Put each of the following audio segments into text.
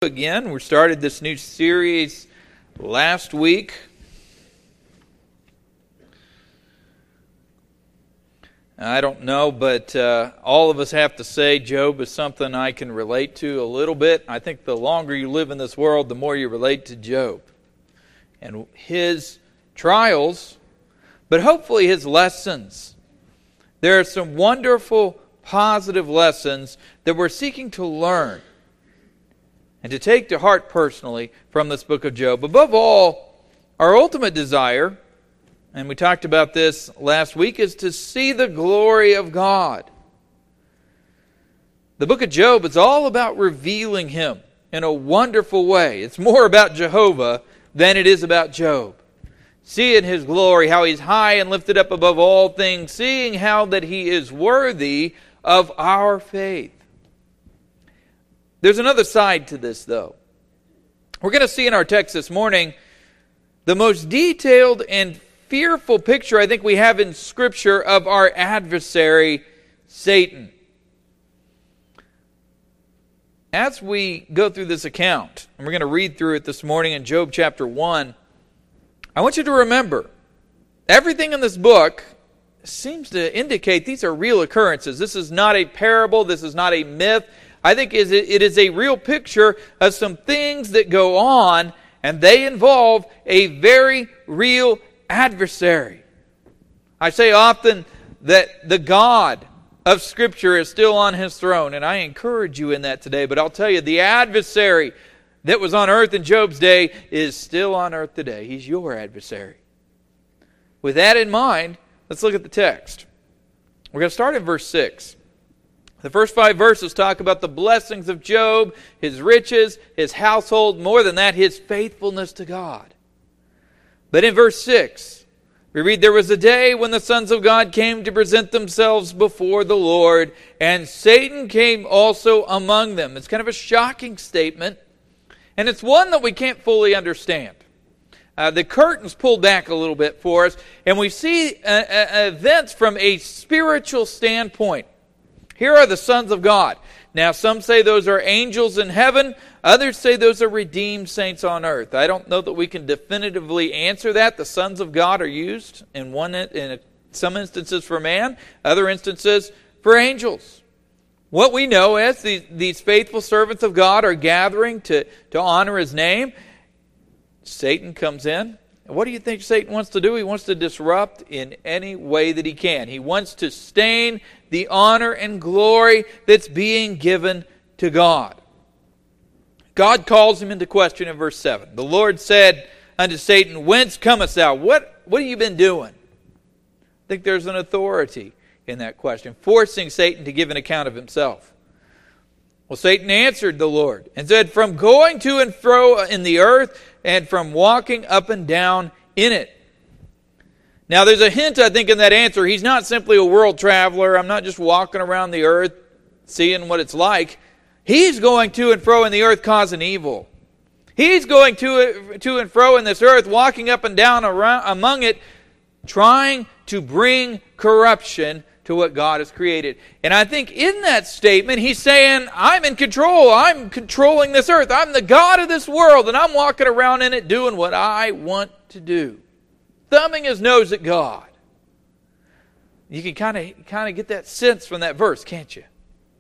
again. We started this new series last week. I don't know, but all of us have to say Job is something I can relate to a little bit. I think the longer you live in this world, the more you relate to Job and his trials, but hopefully his lessons. There are some wonderful, positive lessons that we're seeking to learn and to take to heart personally from this book of Job. Above all, our ultimate desire, and we talked about this last week, is to see the glory of God. The book of Job is all about revealing Him in a wonderful way. It's more about Jehovah than it is about Job. Seeing His glory, how He's high and lifted up above all things, seeing how that He is worthy of our faith. There's another side to this, though. We're going to see in our text this morning the most detailed and fearful picture I think we have in Scripture of our adversary, Satan. As we go through this account, and we're going to read through it this morning in Job chapter 1, I want you to remember, everything in this book seems to indicate these are real occurrences. This is not a parable. This is not a myth. I think it is a real picture of some things that go on, and they involve a very real adversary. I say often that the God of Scripture is still on His throne, and I encourage you in that today. But I'll tell you, the adversary that was on earth in Job's day is still on earth today. He's your adversary. With that in mind, let's look at the text. We're going to start in verse 6. The first 5 verses talk about the blessings of Job, his riches, his household, more than that, his faithfulness to God. But in verse 6, we read, "There was a day when the sons of God came to present themselves before the Lord, and Satan came also among them." It's kind of a shocking statement, and it's one that we can't fully understand. The curtain's pulled back a little bit for us, and we see events from a spiritual standpoint. Here are the sons of God. Now, some say those are angels in heaven. Others say those are redeemed saints on earth. I don't know that we can definitively answer that. The sons of God are used in some instances for man, other instances for angels. What we know is these faithful servants of God are gathering to honor His name. Satan comes in. What do you think Satan wants to do? He wants to disrupt in any way that he can. He wants to stain the honor and glory that's being given to God. God calls him into question in verse 7. The Lord said unto Satan, "Whence comest thou?" What have you been doing? I think there's an authority in that question, forcing Satan to give an account of himself. Well, Satan answered the Lord and said, "From going to and fro in the earth, and from walking up and down in it." Now, there's a hint, I think, in that answer. He's not simply a world traveler. I'm not just walking around the earth, seeing what it's like. He's going to and fro in the earth causing evil. He's going to and fro in this earth, walking up and down among it, trying to bring corruption to what God has created. And I think in that statement, he's saying, I'm in control. I'm controlling this earth. I'm the God of this world, and I'm walking around in it doing what I want to do. Thumbing his nose at God. You can kind of get that sense from that verse, can't you?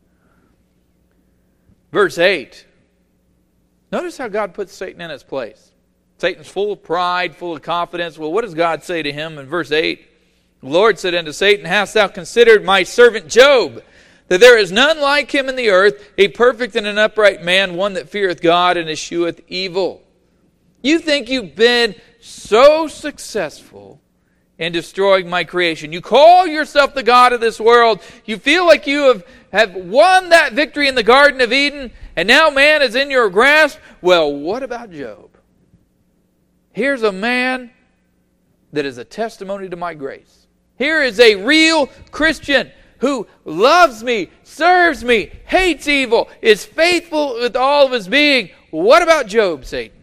Verse 8. Notice how God puts Satan in his place. Satan's full of pride, full of confidence. Well, what does God say to him in verse 8? The Lord said unto Satan, "Hast thou considered my servant Job, that there is none like him in the earth, a perfect and an upright man, one that feareth God and escheweth evil?" You think you've been so successful in destroying my creation. You call yourself the God of this world. You feel like you have won that victory in the Garden of Eden, and now man is in your grasp. Well, what about Job? Here's a man that is a testimony to my grace. Here is a real Christian who loves me, serves me, hates evil, is faithful with all of his being. What about Job, Satan?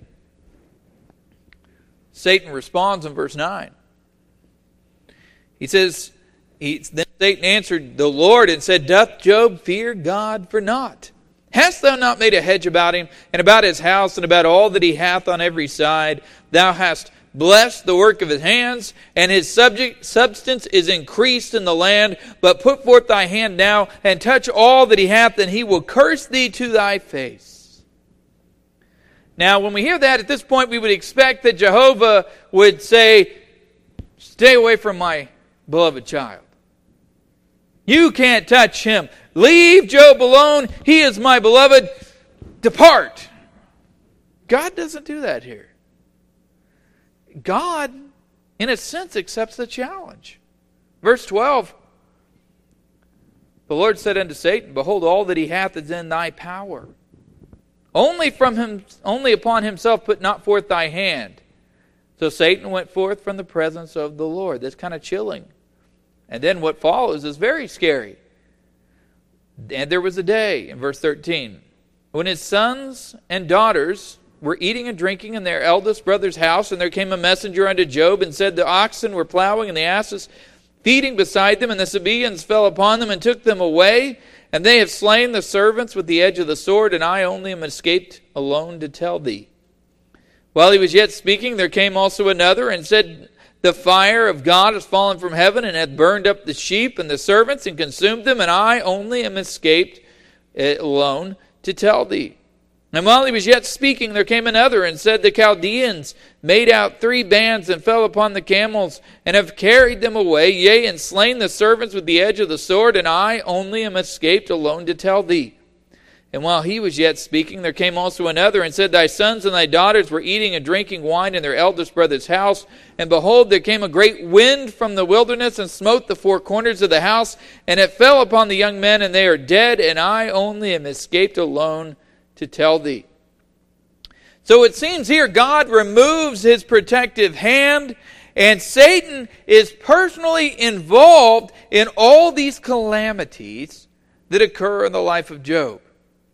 Satan responds in verse 9. He says, then Satan answered the Lord and said, "Doth Job fear God for naught? Hast thou not made a hedge about him, and about his house, and about all that he hath on every side? Thou hast blessed the work of his hands, and his substance is increased in the land. But put forth thy hand now, and touch all that he hath, and he will curse thee to thy face. Now, when we hear that, at this point, we would expect that Jehovah would say, stay away from my beloved child. You can't touch him. Leave Job alone. He is my beloved. Depart. God doesn't do that here. God, in a sense, accepts the challenge. Verse 12. The Lord said unto Satan, behold, all that he hath is in thy power. Only upon himself put not forth thy hand. So Satan went forth from the presence of the Lord. That's kind of chilling. And then what follows is very scary. And there was a day, in verse 13, when his sons and daughters were eating and drinking in their eldest brother's house, and there came a messenger unto Job, and said, the oxen were plowing, and the asses feeding beside them, and the Sabaeans fell upon them, and took them away. And they have slain the servants with the edge of the sword, and I only am escaped alone to tell thee. While he was yet speaking, there came also another, and said, the fire of God has fallen from heaven, and hath burned up the sheep and the servants, and consumed them, and I only am escaped alone to tell thee. And while he was yet speaking, there came another, and said, the Chaldeans made out 3 bands, and fell upon the camels, and have carried them away, yea, and slain the servants with the edge of the sword, and I only am escaped alone to tell thee. And while he was yet speaking, there came also another, and said, thy sons and thy daughters were eating and drinking wine in their eldest brother's house. And behold, there came a great wind from the wilderness, and smote the 4 corners of the house, and it fell upon the young men, and they are dead, and I only am escaped alone to tell thee. So it seems here God removes his protective hand, and Satan is personally involved in all these calamities that occur in the life of Job.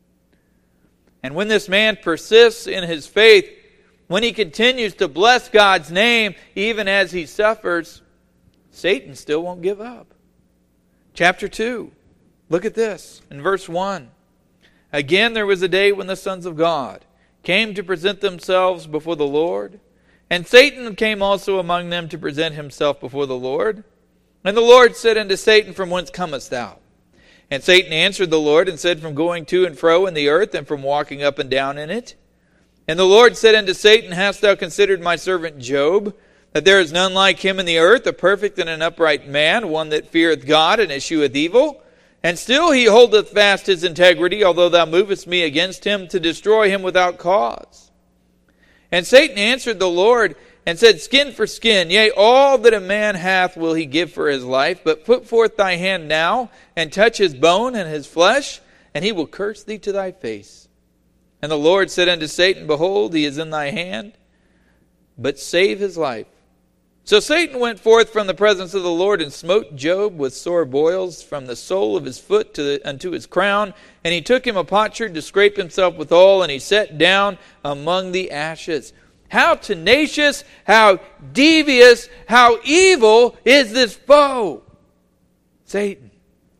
And when this man persists in his faith, when he continues to bless God's name, even as he suffers, Satan still won't give up. Chapter 2, look at this in verse 1. Again there was a day when the sons of God came to present themselves before the Lord, and Satan came also among them to present himself before the Lord. And the Lord said unto Satan, from whence comest thou? And Satan answered the Lord and said, from going to and fro in the earth, and from walking up and down in it. And the Lord said unto Satan, hast thou considered my servant Job, that there is none like him in the earth, a perfect and an upright man, one that feareth God and escheweth evil? And still he holdeth fast his integrity, although thou movest me against him to destroy him without cause. And Satan answered the Lord and said, skin for skin, yea, all that a man hath will he give for his life. But put forth thy hand now, and touch his bone and his flesh, and he will curse thee to thy face. And the Lord said unto Satan, behold, he is in thy hand, but save his life. So Satan went forth from the presence of the Lord, and smote Job with sore boils from the sole of his foot unto his crown. And he took him a potsherd to scrape himself withal, and he sat down among the ashes. How tenacious, how devious, how evil is this foe, Satan.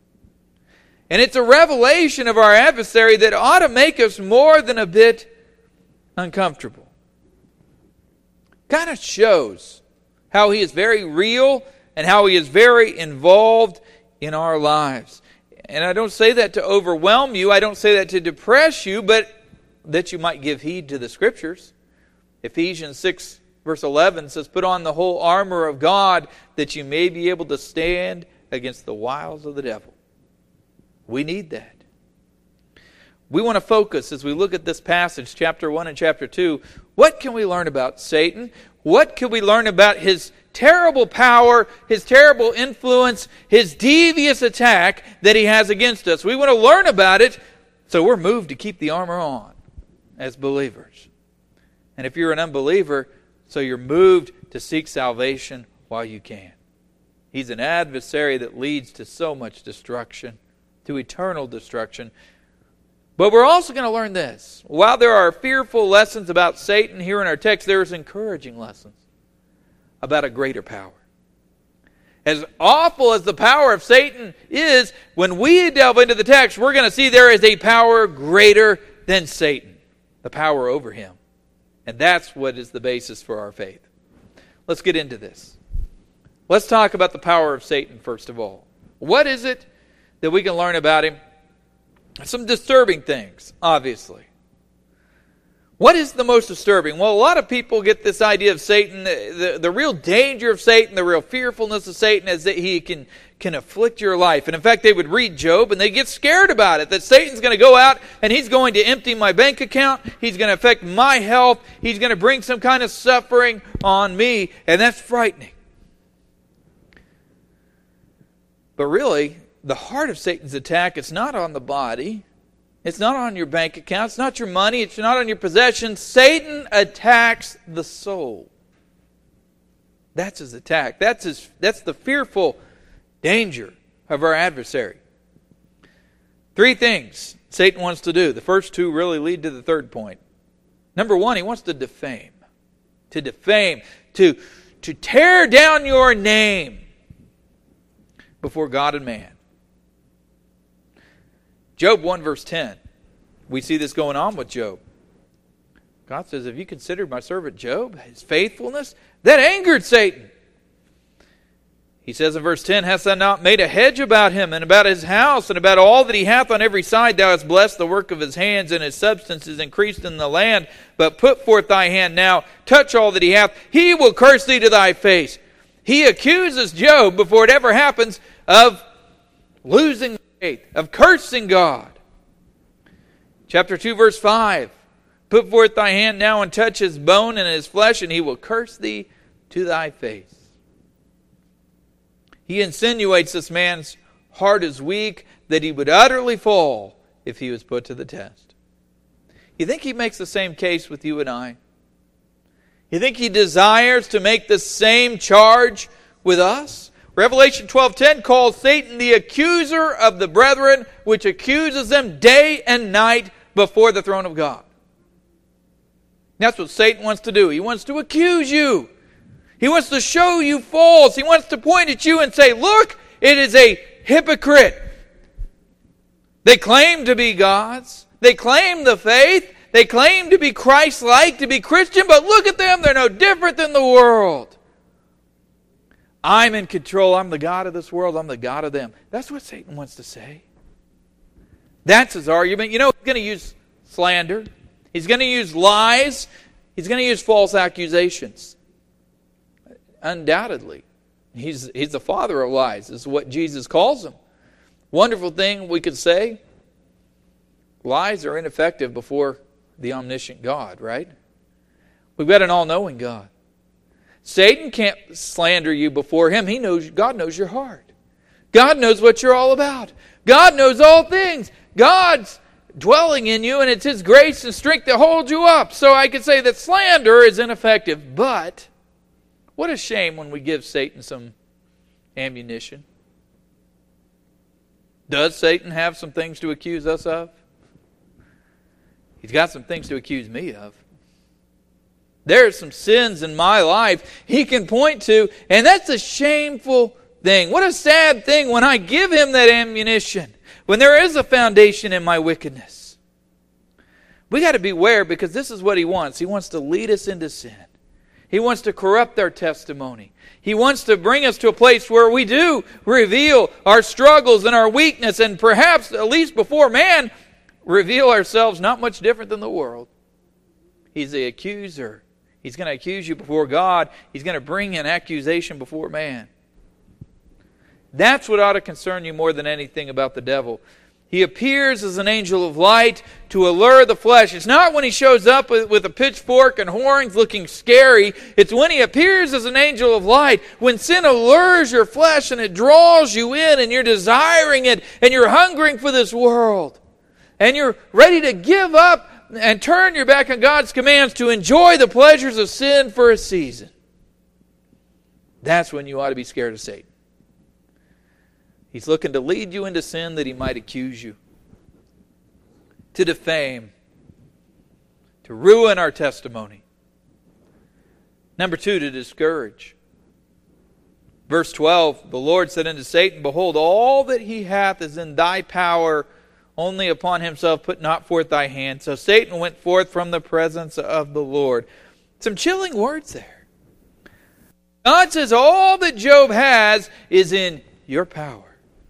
And it's a revelation of our adversary that ought to make us more than a bit uncomfortable. Kind of shows how he is very real and how he is very involved in our lives. And I don't say that to overwhelm you. I don't say that to depress you, but that you might give heed to the Scriptures. Ephesians 6 verse 11 says, put on the whole armor of God that you may be able to stand against the wiles of the devil. We need that. We want to focus as we look at this passage, chapter 1 and chapter 2. What can we learn about Satan? What can we learn about his terrible power, his terrible influence, his devious attack that he has against us? We want to learn about it, so we're moved to keep the armor on as believers. And if you're an unbeliever, so you're moved to seek salvation while you can. He's an adversary that leads to so much destruction, to eternal destruction. But we're also going to learn this. While there are fearful lessons about Satan here in our text, there's encouraging lessons about a greater power. As awful as the power of Satan is, when we delve into the text, we're going to see there is a power greater than Satan, the power over him. And that's what is the basis for our faith. Let's get into this. Let's talk about the power of Satan first of all. What is it that we can learn about him? Some disturbing things, obviously. What is the most disturbing? Well, a lot of people get this idea of Satan, the real danger of Satan, the real fearfulness of Satan is that he can afflict your life. And in fact, they would read Job and they get scared about it, that Satan's going to go out and he's going to empty my bank account, he's going to affect my health, he's going to bring some kind of suffering on me, and that's frightening. But really, the heart of Satan's attack, it's not on the body. It's not on your bank account. It's not your money. It's not on your possessions. Satan attacks the soul. That's his attack. That's the fearful danger of our adversary. 3 things Satan wants to do. The first 2 really lead to the third point. Number 1, he wants to defame. To defame. To tear down your name before God and man. Job 1 verse 10. We see this going on with Job. God says, have you considered my servant Job, his faithfulness? That angered Satan. He says in verse 10, hast thou not made a hedge about him and about his house and about all that he hath on every side? Thou hast blessed the work of his hands, and his substance is increased in the land. But put forth thy hand now, touch all that he hath. He will curse thee to thy face. He accuses Job before it ever happens of losing faith, of cursing God. Chapter 2 verse 5. Put forth thy hand now and touch his bone and his flesh, and he will curse thee to thy face. He insinuates this man's heart is weak, that he would utterly fall if he was put to the test. You think he makes the same case with you and I? You think he desires to make the same charge with us? Revelation 12:10 calls Satan the accuser of the brethren, which accuses them day and night before the throne of God. That's what Satan wants to do. He wants to accuse you. He wants to show you false. He wants to point at you and say, look, it is a hypocrite. They claim to be God's. They claim the faith. They claim to be Christ-like, to be Christian, but look at them. They're no different than the world. I'm in control. I'm the God of this world. I'm the God of them. That's what Satan wants to say. That's his argument. You know, he's going to use slander. He's going to use lies. He's going to use false accusations. Undoubtedly. He's the father of lies, is what Jesus calls him. Wonderful thing we could say. Lies are ineffective before the omniscient God, right? We've got an all-knowing God. Satan can't slander you before him. God knows your heart. God knows what you're all about. God knows all things. God's dwelling in you, and it's his grace and strength that holds you up. So I could say that slander is ineffective, but what a shame when we give Satan some ammunition. Does Satan have some things to accuse us of? He's got some things to accuse me of. There are some sins in my life he can point to, and that's a shameful thing. What a sad thing when I give him that ammunition, when there is a foundation in my wickedness. We got to beware, because this is what he wants. He wants to lead us into sin. He wants to corrupt our testimony. He wants to bring us to a place where we do reveal our struggles and our weakness, and perhaps, at least before man, reveal ourselves not much different than the world. He's the accuser. He's going to accuse you before God. He's going to bring an accusation before man. That's what ought to concern you more than anything about the devil. He appears as an angel of light to allure the flesh. It's not when he shows up with a pitchfork and horns looking scary. It's when he appears as an angel of light. When sin allures your flesh and it draws you in and you're desiring it and you're hungering for this world. And you're ready to give up and turn your back on God's commands to enjoy the pleasures of sin for a season. That's when you ought to be scared of Satan. He's looking to lead you into sin that he might accuse you, to defame, to ruin our testimony. Number 2, to discourage. Verse 12, the Lord said unto Satan, Behold, all that he hath is in thy power, only upon himself put not forth thy hand. So Satan went forth from the presence of the Lord. Some chilling words there. God says all that Job has is in your power.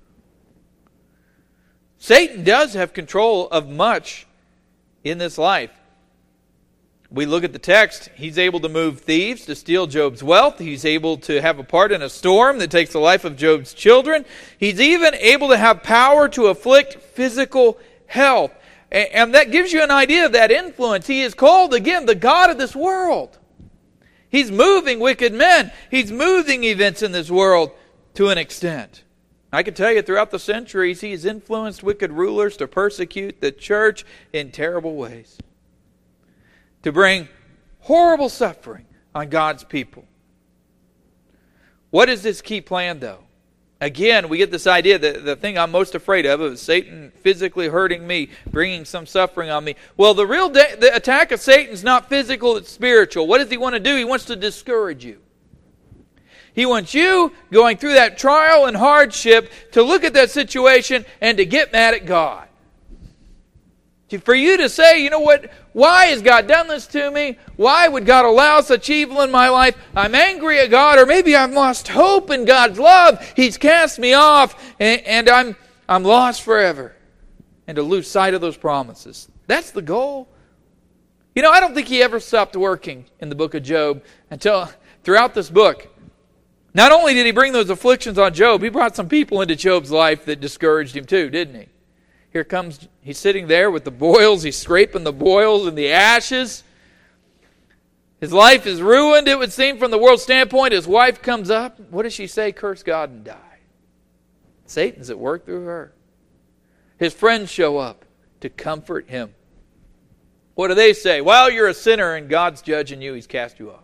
Satan does have control of much in this life. We look at the text, he's able to move thieves to steal Job's wealth. He's able to have a part in a storm that takes the life of Job's children. He's even able to have power to afflict physical health. And that gives you an idea of that influence. He is called, again, the God of this world. He's moving wicked men. He's moving events in this world to an extent. I can tell you throughout the centuries, he has influenced wicked rulers to persecute the church in terrible ways, to bring horrible suffering on God's people. What is this key plan, though? Again, we get this idea that the thing I'm most afraid of is Satan physically hurting me, bringing some suffering on me. Well, the attack of Satan is not physical, it's spiritual. What does he want to do? He wants to discourage you. He wants you, going through that trial and hardship, to look at that situation and to get mad at God. For you to say, you know what, why has God done this to me? Why would God allow such evil in my life? I'm angry at God, or maybe I've lost hope in God's love. He's cast me off, and I'm lost forever. And to lose sight of those promises. That's the goal. You know, I don't think he ever stopped working in the book of Job until throughout this book. Not only did he bring those afflictions on Job, he brought some people into Job's life that discouraged him too, didn't he? Here comes, he's sitting there with the boils, he's scraping the boils and the ashes. His life is ruined, it would seem, from the world's standpoint. His wife comes up. What does she say? Curse God and die. Satan's at work through her. His friends show up to comfort him. What do they say? Well, you're a sinner and God's judging you. He's cast you off.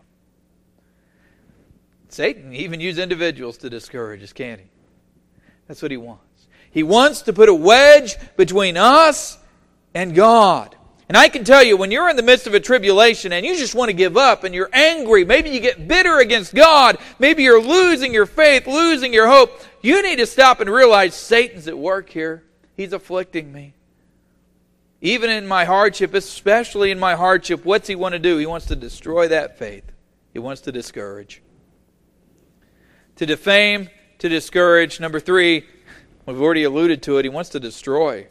Satan even uses individuals to discourage us, can't he? That's what he wants. He wants to put a wedge between us and God. And I can tell you, when you're in the midst of a tribulation and you just want to give up and you're angry, maybe you get bitter against God, maybe you're losing your faith, losing your hope, you need to stop and realize Satan's at work here. He's afflicting me. Even in my hardship, especially in my hardship, what's he want to do? He wants to destroy that faith. He wants to discourage. To defame, to discourage. Number 3, we've already alluded to it, he wants to destroy.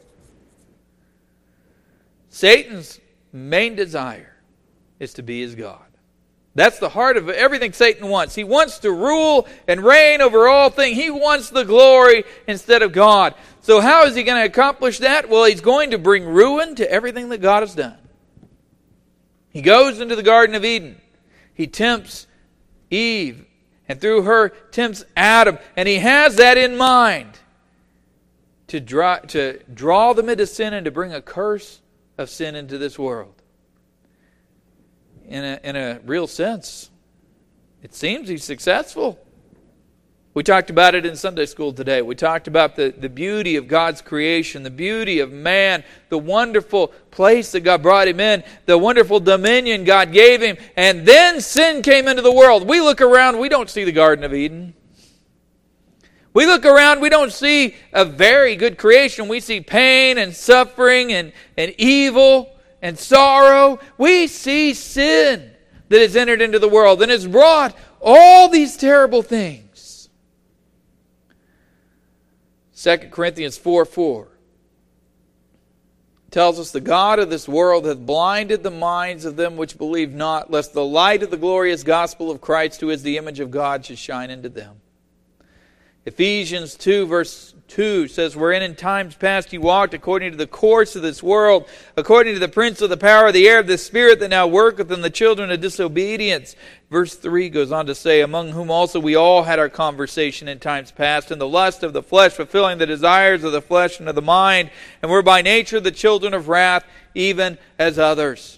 Satan's main desire is to be his God. That's the heart of everything Satan wants. He wants to rule and reign over all things. He wants the glory instead of God. So how is he going to accomplish that? Well, he's going to bring ruin to everything that God has done. He goes into the Garden of Eden. He tempts Eve, and through her tempts Adam. And he has that in mind to draw them into sin and to bring a curse of sin into this world. In a real sense, it seems he's successful. We talked about it in Sunday school today. We talked about the beauty of God's creation, the beauty of man, the wonderful place that God brought him in, the wonderful dominion God gave him, and then sin came into the world. We look around, we don't see the Garden of Eden. We look around, we don't see a very good creation. We see pain and suffering and evil and sorrow. We see sin that has entered into the world and has brought all these terrible things. 2 Corinthians 4:4 tells us, the God of this world hath blinded the minds of them which believe not, lest the light of the glorious gospel of Christ, who is the image of God, should shine into them. Ephesians 2 verse 2 says, wherein in times past ye walked according to the course of this world, according to the prince of the power of the air, of the spirit that now worketh in the children of disobedience. Verse 3 goes on to say, among whom also we all had our conversation in times past, in the lust of the flesh, fulfilling the desires of the flesh and of the mind, and were by nature the children of wrath, even as others.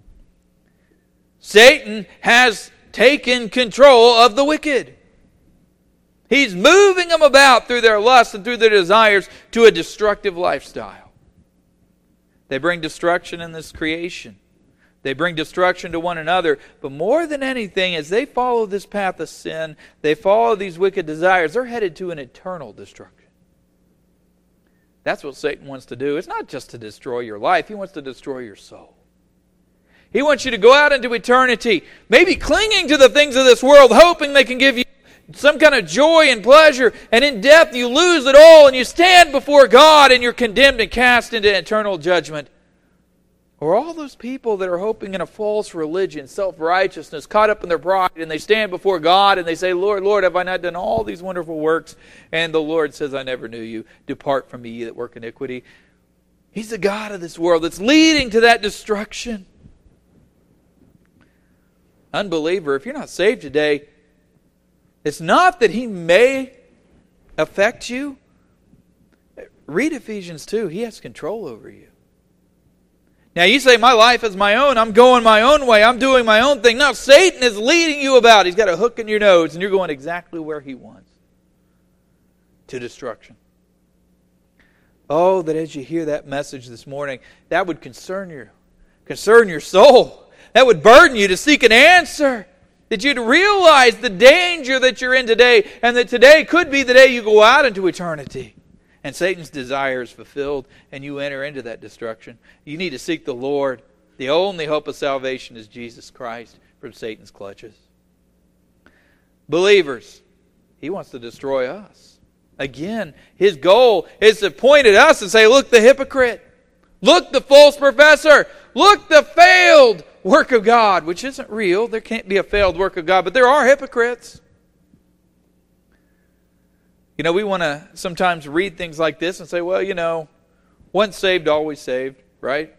Satan has taken control of the wicked. He's moving them about through their lusts and through their desires to a destructive lifestyle. They bring destruction in this creation. They bring destruction to one another. But more than anything, as they follow this path of sin, they follow these wicked desires, they're headed to an eternal destruction. That's what Satan wants to do. It's not just to destroy your life. He wants to destroy your soul. He wants you to go out into eternity, maybe clinging to the things of this world, hoping they can give you some kind of joy and pleasure, and in death you lose it all, and you stand before God, and you're condemned and cast into eternal judgment. Or all those people that are hoping in a false religion, self-righteousness, caught up in their pride, and they stand before God and they say, Lord, Lord, have I not done all these wonderful works? And the Lord says, I never knew you. Depart from me, ye that work iniquity. He's the God of this world that's leading to that destruction. Unbeliever, if you're not saved today, it's not that he may affect you. Read Ephesians 2. He has control over you. Now you say, my life is my own. I'm going my own way. I'm doing my own thing. No, Satan is leading you about. He's got a hook in your nose, and you're going exactly where he wants. To destruction. Oh, that as you hear that message this morning, that would concern your soul. That would burden you to seek an answer. That you'd realize the danger that you're in today, and that today could be the day you go out into eternity. And Satan's desire is fulfilled, and you enter into that destruction. You need to seek the Lord. The only hope of salvation is Jesus Christ from Satan's clutches. Believers, he wants to destroy us. Again, his goal is to point at us and say, look, the hypocrite. Look, the false professor. Look, the failed work of God, which isn't real. There can't be a failed work of God, but there are hypocrites. You know, we want to sometimes read things like this and say, well, you know, once saved, always saved, right?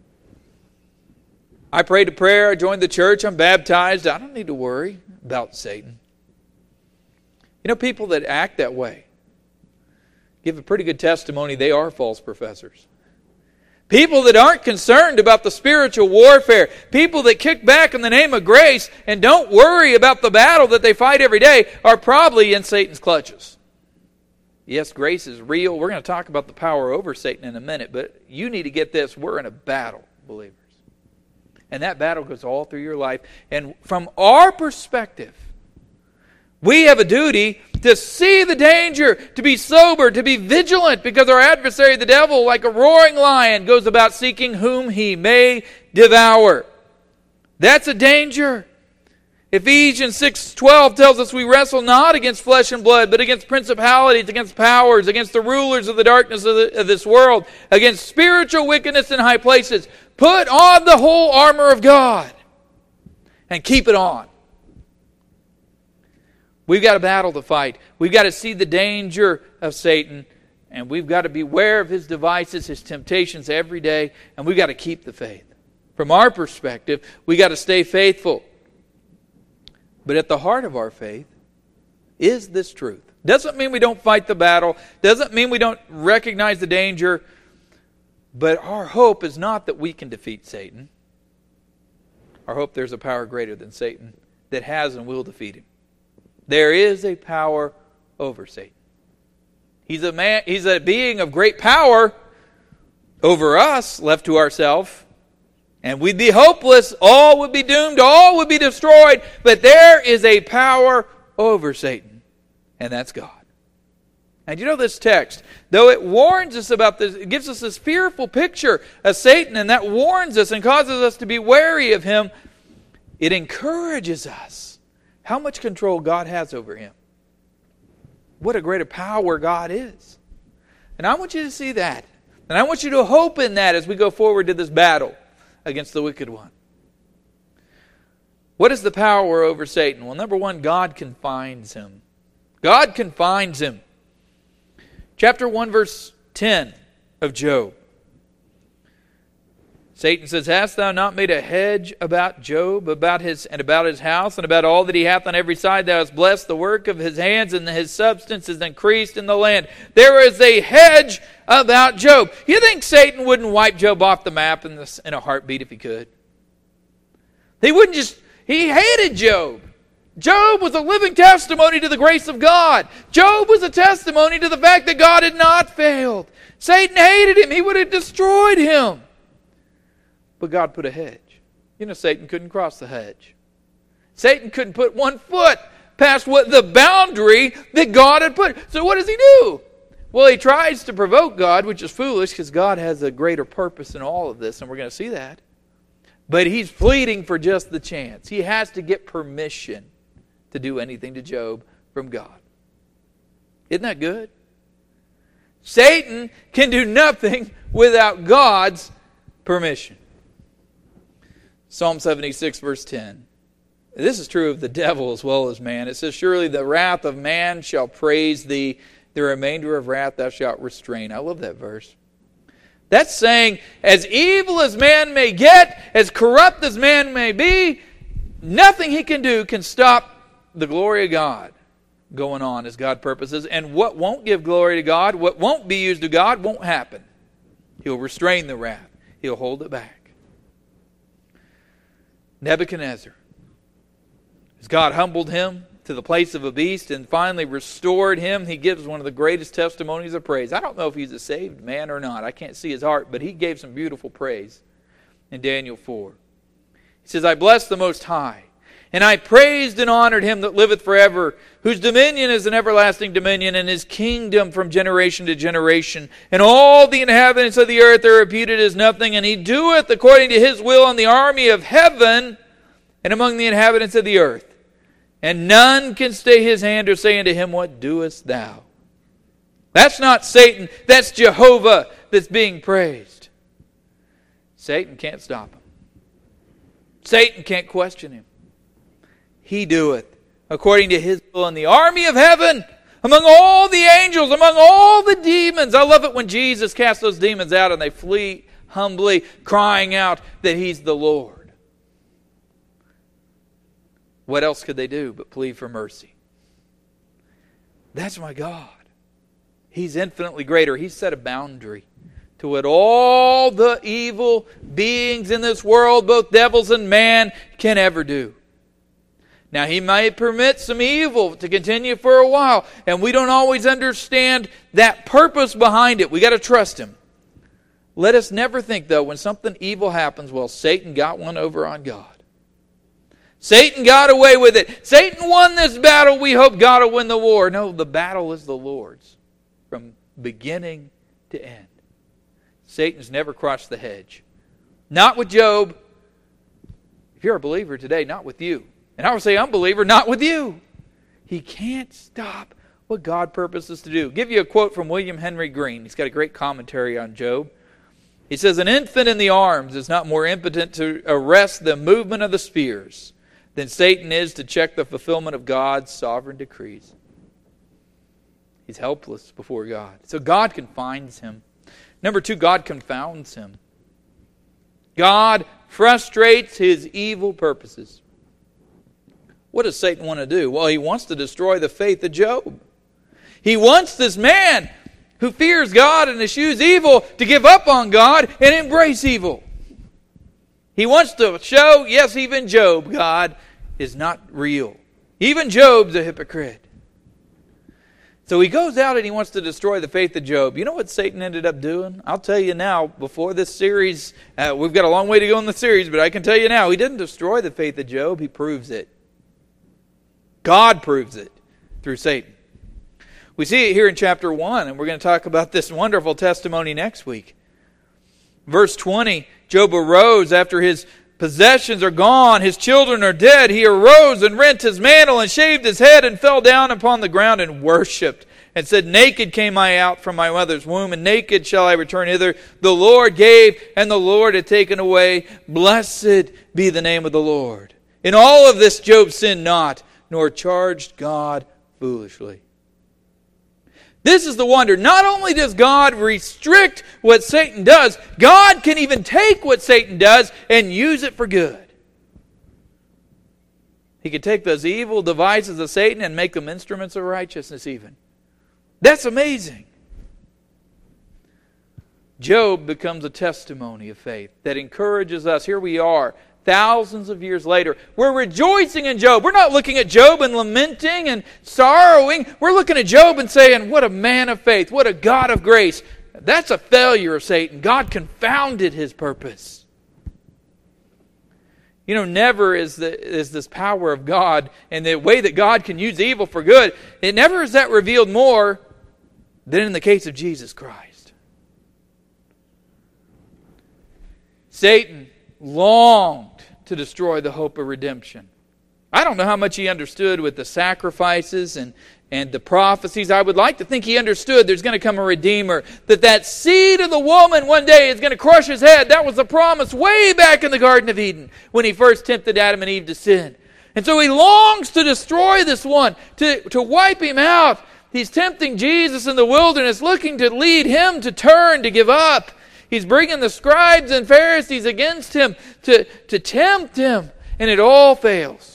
I prayed a prayer, I joined the church, I'm baptized. I don't need to worry about Satan. You know, people that act that way give a pretty good testimony they are false professors. People that aren't concerned about the spiritual warfare, people that kick back in the name of grace and don't worry about the battle that they fight every day, are probably in Satan's clutches. Yes, grace is real. We're going to talk about the power over Satan in a minute, but you need to get this. We're in a battle, believers. And that battle goes all through your life. And from our perspective, we have a duty to see the danger, to be sober, to be vigilant, because our adversary, the devil, like a roaring lion, goes about seeking whom he may devour. That's a danger. Ephesians 6:12 tells us we wrestle not against flesh and blood, but against principalities, against powers, against the rulers of the darkness of this world, against spiritual wickedness in high places. Put on the whole armor of God and keep it on. We've got a battle to fight. We've got to see the danger of Satan, and we've got to beware of his devices, his temptations every day, and we've got to keep the faith. From our perspective, we've got to stay faithful. But at the heart of our faith is this truth. Doesn't mean we don't fight the battle. Doesn't mean we don't recognize the danger. But our hope is not that we can defeat Satan. Our hope there's a power greater than Satan that has and will defeat him. There is a power over Satan. He's a being of great power over us, left to ourselves. And we'd be hopeless, all would be doomed, all would be destroyed. But there is a power over Satan, and that's God. And you know this text, though it warns us about this, it gives us this fearful picture of Satan, and that warns us and causes us to be wary of him, it encourages us how much control God has over him. What a greater power God is. And I want you to see that. And I want you to hope in that as we go forward to this battle against the wicked one. What is the power over Satan? Well, number one, God confines him. God confines him. Chapter 1, verse 10 of Job. Satan says, hast thou not made a hedge about Job, about his house, and about all that he hath on every side? Thou hast blessed the work of his hands, and his substance is increased in the land. There is a hedge about Job. You think Satan wouldn't wipe Job off the map in a heartbeat if he could? He hated Job. Job was a living testimony to the grace of God. Job was a testimony to the fact that God had not failed. Satan hated him. He would have destroyed him. But God put a hedge. You know, Satan couldn't cross the hedge. Satan couldn't put 1 foot past what the boundary that God had put. So what does he do? Well, he tries to provoke God, which is foolish because God has a greater purpose in all of this, and we're going to see that. But he's pleading for just the chance. He has to get permission to do anything to Job from God. Isn't that good? Satan can do nothing without God's permission. Psalm 76, verse 10. This is true of the devil as well as man. It says, surely the wrath of man shall praise thee, the remainder of wrath thou shalt restrain. I love that verse. That's saying, as evil as man may get, as corrupt as man may be, nothing he can do can stop the glory of God going on as God purposes. And what won't give glory to God, what won't be used to God, won't happen. He'll restrain the wrath. He'll hold it back. Nebuchadnezzar, as God humbled him to the place of a beast and finally restored him, he gives one of the greatest testimonies of praise. I don't know if he's a saved man or not. I can't see his heart, but he gave some beautiful praise in Daniel 4. He says, I bless the Most High, and I praised and honored him that liveth forever, whose dominion is an everlasting dominion, and his kingdom from generation to generation. And all the inhabitants of the earth are reputed as nothing, and he doeth according to his will in the army of heaven and among the inhabitants of the earth. And none can stay his hand or say unto him, what doest thou? That's not Satan. That's Jehovah that's being praised. Satan can't stop him. Satan can't question him. He doeth according to his will in the army of heaven, among all the angels, among all the demons. I love it when Jesus casts those demons out and they flee humbly, crying out that he's the Lord. What else could they do but plead for mercy? That's my God. He's infinitely greater. He's set a boundary to what all the evil beings in this world, both devils and man, can ever do. Now, he might permit some evil to continue for a while, and we don't always understand that purpose behind it. We got to trust him. Let us never think, though, when something evil happens, well, Satan got one over on God. Satan got away with it. Satan won this battle. We hope God will win the war. No, the battle is the Lord's from beginning to end. Satan's never crossed the hedge. Not with Job. If you're a believer today, not with you. And I would say unbeliever, not with you. He can't stop what God purposes to do. I'll give you a quote from William Henry Green. He's got a great commentary on Job. He says, an infant in the arms is not more impotent to arrest the movement of the spheres than Satan is to check the fulfillment of God's sovereign decrees. He's helpless before God. So God confines him. Number 2, God confounds him. God frustrates his evil purposes. What does Satan want to do? Well, he wants to destroy the faith of Job. He wants this man who fears God and eschews evil to give up on God and embrace evil. He wants to show, yes, even Job, God is not real. Even Job's a hypocrite. So he goes out and he wants to destroy the faith of Job. You know what Satan ended up doing? I'll tell you now, before this series, we've got a long way to go in the series, but I can tell you now, he didn't destroy the faith of Job, he proves it. God proves it through Satan. We see it here in chapter 1, and we're going to talk about this wonderful testimony next week. Verse 20, Job arose after his possessions are gone, his children are dead. He arose and rent his mantle and shaved his head and fell down upon the ground and worshipped and said, naked came I out from my mother's womb, and naked shall I return hither. The Lord gave, and the Lord had taken away. Blessed be the name of the Lord. In all of this Job sinned not, nor charged God foolishly. This is the wonder. Not only does God restrict what Satan does, God can even take what Satan does and use it for good. He can take those evil devices of Satan and make them instruments of righteousness even. That's amazing. Job becomes a testimony of faith that encourages us. Here we are, thousands of years later. We're rejoicing in Job. We're not looking at Job and lamenting and sorrowing. We're looking at Job and saying, what a man of faith. What a God of grace. That's a failure of Satan. God confounded his purpose. You know, never is this power of God and the way that God can use evil for good, it never is that revealed more than in the case of Jesus Christ. Satan longed to destroy the hope of redemption. I don't know how much he understood with the sacrifices and the prophecies. I would like to think he understood there's going to come a Redeemer, that seed of the woman one day is going to crush his head. That was the promise way back in the Garden of Eden when he first tempted Adam and Eve to sin. And so he longs to destroy this one, to wipe him out. He's tempting Jesus in the wilderness, looking to lead him to turn, to give up. He's bringing the scribes and Pharisees against him to tempt him, and it all fails.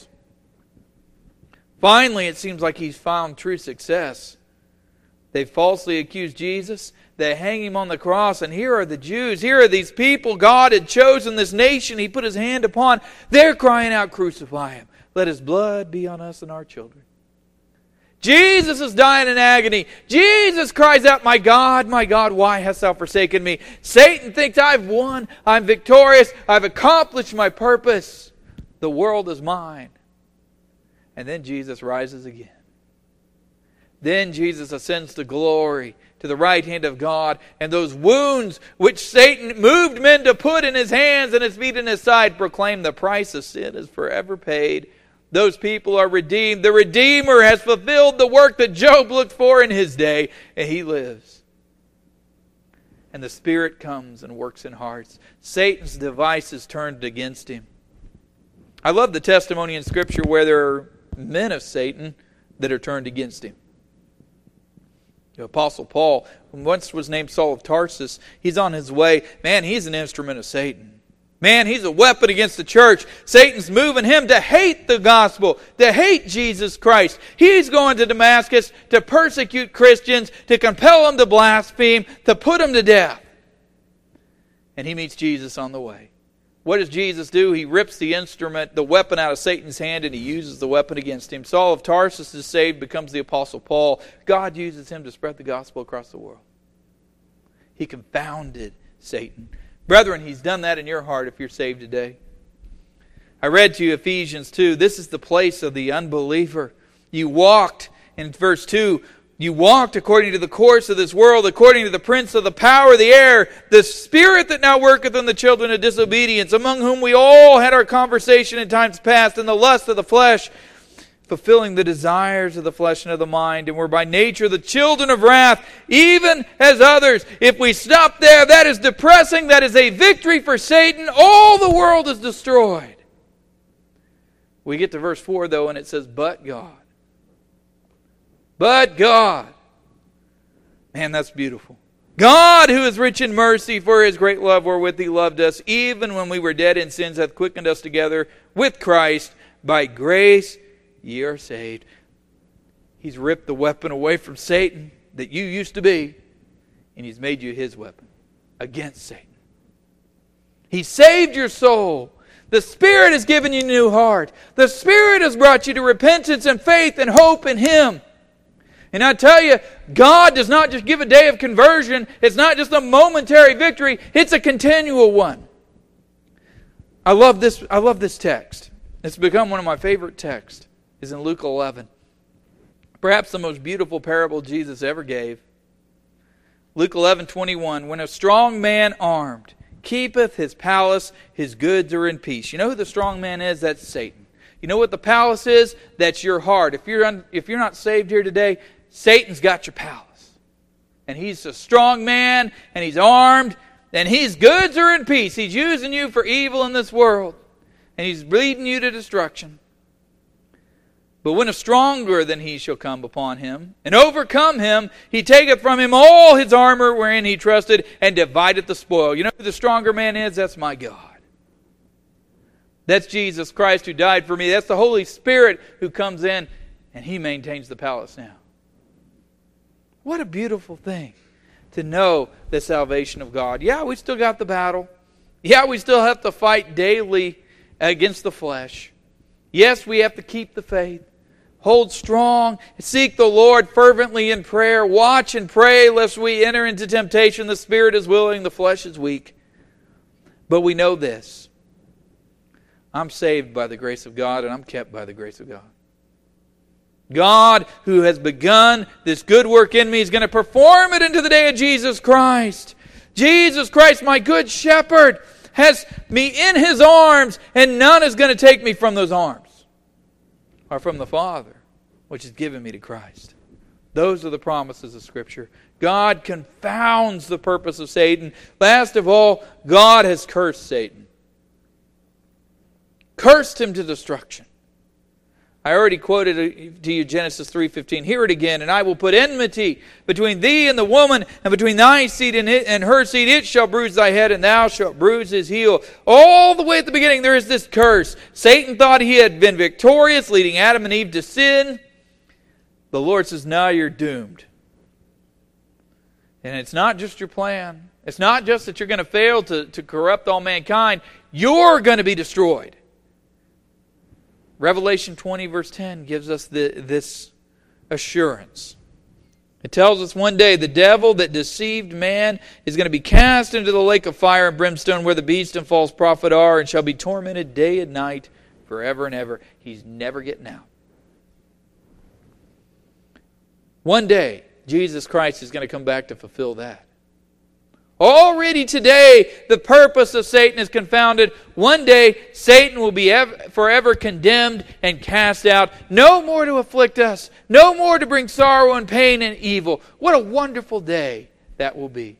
Finally, it seems like he's found true success. They falsely accuse Jesus. They hang him on the cross. And here are the Jews. Here are these people God had chosen, this nation He put His hand upon. They're crying out, "Crucify Him. Let His blood be on us and our children." Jesus is dying in agony. Jesus cries out, my God, why hast Thou forsaken me?" Satan thinks, "I've won. I'm victorious. I've accomplished my purpose. The world is mine." And then Jesus rises again. Then Jesus ascends to glory, to the right hand of God. And those wounds which Satan moved men to put in His hands and His feet and His side proclaim the price of sin is forever paid. Those people are redeemed. The Redeemer has fulfilled the work that Job looked for in his day, and he lives. And the Spirit comes and works in hearts. Satan's devices turned against him. I love the testimony in Scripture where there are men of Satan that are turned against him. The Apostle Paul, who once was named Saul of Tarsus, he's on his way. Man, he's an instrument of Satan. Man, he's a weapon against the church. Satan's moving him to hate the gospel, to hate Jesus Christ. He's going to Damascus to persecute Christians, to compel them to blaspheme, to put them to death. And he meets Jesus on the way. What does Jesus do? He rips the instrument, the weapon out of Satan's hand, and he uses the weapon against him. Saul of Tarsus is saved, becomes the Apostle Paul. God uses him to spread the gospel across the world. He confounded Satan. Brethren, He's done that in your heart if you're saved today. I read to you Ephesians 2. This is the place of the unbeliever. You walked, in verse 2, you walked according to the course of this world, according to the prince of the power of the air, the spirit that now worketh in the children of disobedience, among whom we all had our conversation in times past in the lust of the flesh, fulfilling the desires of the flesh and of the mind, and were by nature the children of wrath, even as others. If we stop there, that is depressing. That is a victory for Satan. All the world is destroyed. We get to verse 4, though, and it says, "But God." But God. Man, that's beautiful. God, who is rich in mercy, for His great love wherewith He loved us, even when we were dead in sins, hath quickened us together with Christ. By grace ye are saved. He's ripped the weapon away from Satan that you used to be, and He's made you His weapon against Satan. He saved your soul. The Spirit has given you a new heart. The Spirit has brought you to repentance and faith and hope in Him. And I tell you, God does not just give a day of conversion. It's not just a momentary victory. It's a continual one. I love this text. It's become one of my favorite texts. Is in Luke 11. Perhaps the most beautiful parable Jesus ever gave. Luke 11:21. When a strong man armed keepeth his palace, his goods are in peace. You know who the strong man is? That's Satan. You know what the palace is? That's your heart. If you're not saved here today, Satan's got your palace. And he's a strong man, and he's armed, and his goods are in peace. He's using you for evil in this world. And he's leading you to destruction. But when a stronger than he shall come upon him, and overcome him, he taketh from him all his armor wherein he trusted, and divideth the spoil. You know who the stronger man is? That's my God. That's Jesus Christ who died for me. That's the Holy Spirit who comes in, and He maintains the palace now. What a beautiful thing to know the salvation of God. Yeah, we still got the battle. Yeah, we still have to fight daily against the flesh. Yes, we have to keep the faith. Hold strong. Seek the Lord fervently in prayer. Watch and pray lest we enter into temptation. The spirit is willing, the flesh is weak. But we know this. I'm saved by the grace of God, and I'm kept by the grace of God. God, who has begun this good work in me, is going to perform it into the day of Jesus Christ. Jesus Christ, my good shepherd, has me in His arms, and none is going to take me from those arms, or from the Father, which has given me to Christ. Those are the promises of Scripture. God confounds the purpose of Satan. Last of all, God has cursed Satan. Cursed him to destruction. I already quoted to you Genesis 3:15. Hear it again. And I will put enmity between thee and the woman, and between thy seed and her seed. It shall bruise thy head, and thou shalt bruise his heel. All the way at the beginning, there is this curse. Satan thought he had been victorious, leading Adam and Eve to sin. The Lord says, now you're doomed. And it's not just your plan. It's not just that you're going to fail to corrupt all mankind. You're going to be destroyed. Revelation 20 verse 10 gives us this assurance. It tells us one day the devil that deceived man is going to be cast into the lake of fire and brimstone where the beast and false prophet are, and shall be tormented day and night forever and ever. He's never getting out. One day, Jesus Christ is going to come back to fulfill that. Already today, the purpose of Satan is confounded. One day, Satan will be forever condemned and cast out. No more to afflict us. No more to bring sorrow and pain and evil. What a wonderful day that will be.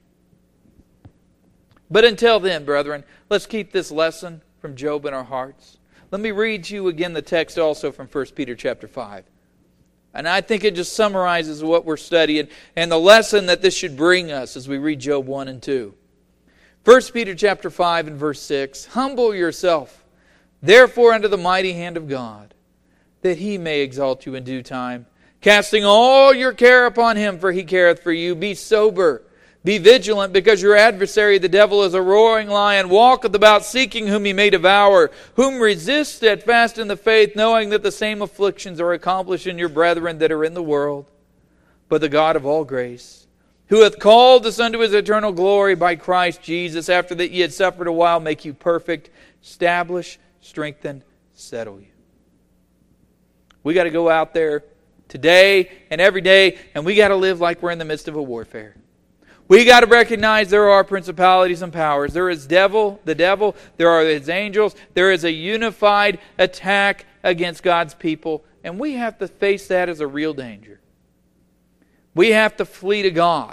But until then, brethren, let's keep this lesson from Job in our hearts. Let me read to you again the text also from 1 Peter chapter 5. And I think it just summarizes what we're studying and the lesson that this should bring us as we read Job 1 and 2. 1 Peter chapter 5 and verse 6. Humble yourself, therefore, under the mighty hand of God, that He may exalt you in due time, casting all your care upon Him, for He careth for you. Be sober, be vigilant, because your adversary, the devil, is a roaring lion, walketh about seeking whom he may devour, whom resist steadfast in the faith, knowing that the same afflictions are accomplished in your brethren that are in the world. But the God of all grace, who hath called us unto His eternal glory by Christ Jesus, after that ye had suffered a while, make you perfect, establish, strengthen, settle you. We got to go out there today and every day, and we got to live like we're in the midst of a warfare. We got to recognize there are principalities and powers. There is the devil, there are His angels. There is a unified attack against God's people, and we have to face that as a real danger. We have to flee to God.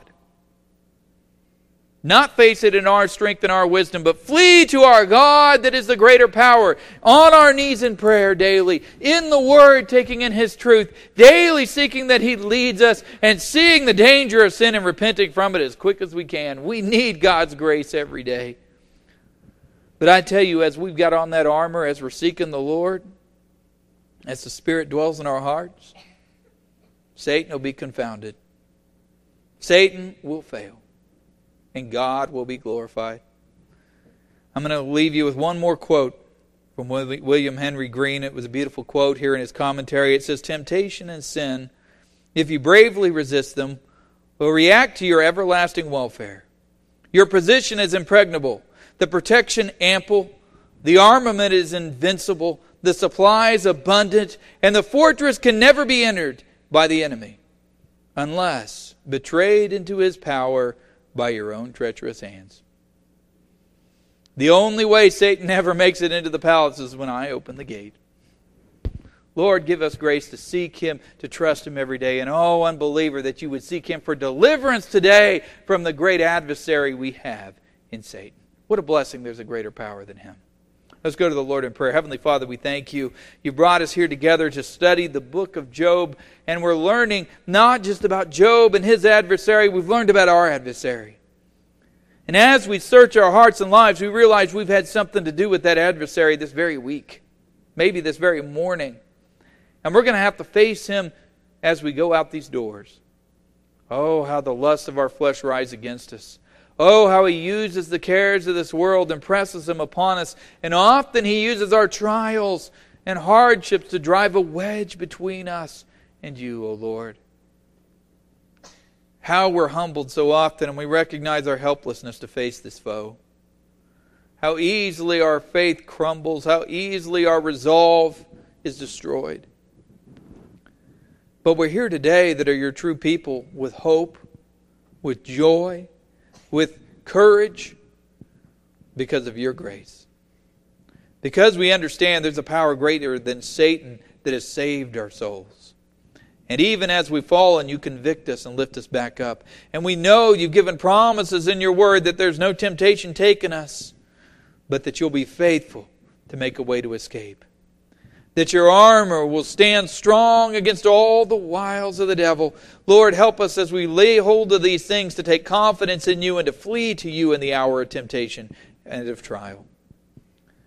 Not face it in our strength and our wisdom, but flee to our God that is the greater power. On our knees in prayer daily, in the Word, taking in His truth, daily seeking that He leads us, and seeing the danger of sin and repenting from it as quick as we can. We need God's grace every day. But I tell you, as we've got on that armor, as we're seeking the Lord, as the Spirit dwells in our hearts, Satan will be confounded. Satan will fail. And God will be glorified. I'm going to leave you with one more quote from William Henry Green. It was a beautiful quote here in his commentary. It says, temptation and sin, if you bravely resist them, will react to your everlasting welfare. Your position is impregnable, the protection ample, the armament is invincible, the supplies abundant, and the fortress can never be entered by the enemy, unless betrayed into his power by your own treacherous hands. The only way Satan ever makes it into the palace is when I open the gate. Lord, give us grace to seek Him, to trust Him every day. And oh, unbeliever, that you would seek Him for deliverance today from the great adversary we have in Satan. What a blessing there's a greater power than Him. Let's go to the Lord in prayer. Heavenly Father, we thank You. You brought us here together to study the book of Job, and we're learning not just about Job and his adversary, we've learned about our adversary. And as we search our hearts and lives, we realize we've had something to do with that adversary this very week, maybe this very morning. And we're going to have to face him as we go out these doors. Oh, how the lust of our flesh rise against us. Oh, how he uses the cares of this world and presses them upon us. And often he uses our trials and hardships to drive a wedge between us and You, O Lord. How we're humbled so often, and we recognize our helplessness to face this foe. how easily our faith crumbles, how easily our resolve is destroyed. But we're here today that are your true people with hope, with joy, with courage, because of your grace. Because we understand there's a power greater than Satan that has saved our souls. And even as we fall, and you convict us and lift us back up. And we know you've given promises in your word that there's no temptation taken us, but that you'll be faithful to make a way to escape. That your armor will stand strong against all the wiles of the devil. Lord, help us as we lay hold of these things to take confidence in you and to flee to you in the hour of temptation and of trial.